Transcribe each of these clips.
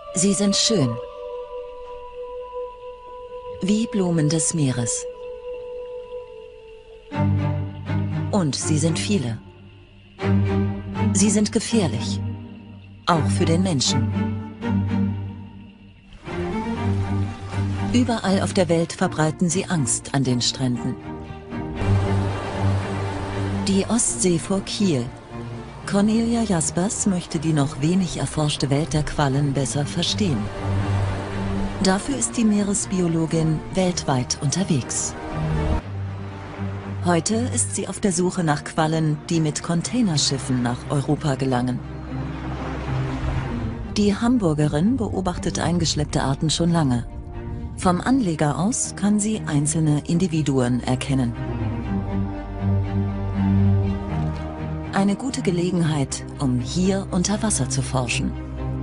Sie sind schön. Wie Blumen des Meeres. Und sie sind viele. Sie sind gefährlich. Auch für den Menschen. Überall auf der Welt verbreiten sie Angst an den Stränden. Die Ostsee vor Kiel. Cornelia Jaspers möchte die noch wenig erforschte Welt der Quallen besser verstehen. Dafür ist die Meeresbiologin weltweit unterwegs. Heute ist sie auf der Suche nach Quallen, die mit Containerschiffen nach Europa gelangen. Die Hamburgerin beobachtet eingeschleppte Arten schon lange. Vom Anleger aus kann sie einzelne Individuen erkennen. Eine gute Gelegenheit, um hier unter Wasser zu forschen.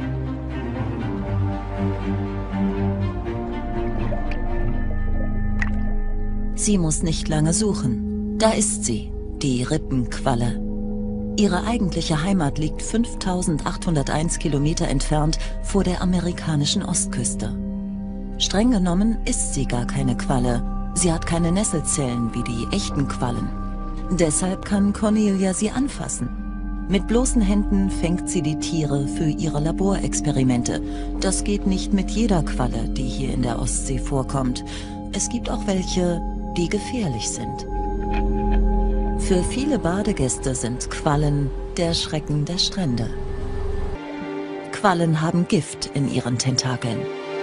Sie muss nicht lange suchen. Da ist sie, die Rippenqualle. Ihre eigentliche Heimat liegt 5801 Kilometer entfernt vor der amerikanischen Ostküste. Streng genommen ist sie gar keine Qualle. Sie hat keine Nesselzellen wie die echten Quallen. Deshalb kann Cornelia sie anfassen. Mit bloßen Händen fängt sie die Tiere für ihre Laborexperimente. Das geht nicht mit jeder Qualle, die hier in der Ostsee vorkommt. Es gibt auch welche, die gefährlich sind. Für viele Badegäste sind Quallen der Schrecken der Strände. Quallen haben Gift in ihren Tentakeln.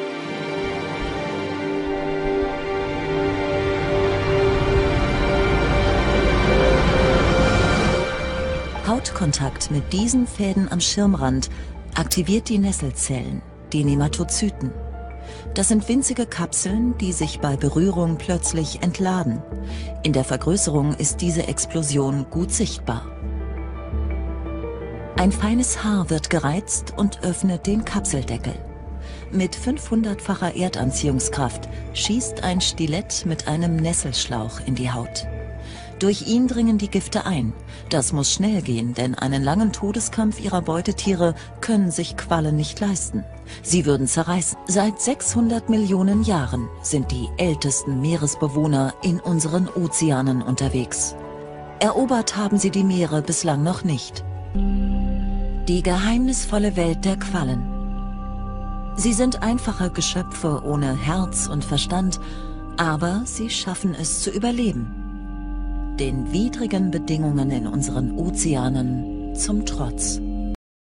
Hautkontakt mit diesen Fäden am Schirmrand aktiviert die Nesselzellen, die Nematozyten. Das sind winzige Kapseln, die sich bei Berührung plötzlich entladen. In der Vergrößerung ist diese Explosion gut sichtbar. Ein feines Haar wird gereizt und öffnet den Kapseldeckel. Mit 500-facher Erdanziehungskraft schießt ein Stilett mit einem Nesselschlauch in die Haut. Durch ihn dringen die Gifte ein. Das muss schnell gehen, denn einen langen Todeskampf ihrer Beutetiere können sich Quallen nicht leisten. Sie würden zerreißen. Seit 600 Millionen Jahren sind die ältesten Meeresbewohner in unseren Ozeanen unterwegs. Erobert haben sie die Meere bislang noch nicht. Die geheimnisvolle Welt der Quallen. Sie sind einfache Geschöpfe ohne Herz und Verstand, aber sie schaffen es zu überleben. Den widrigen Bedingungen in unseren Ozeanen zum Trotz.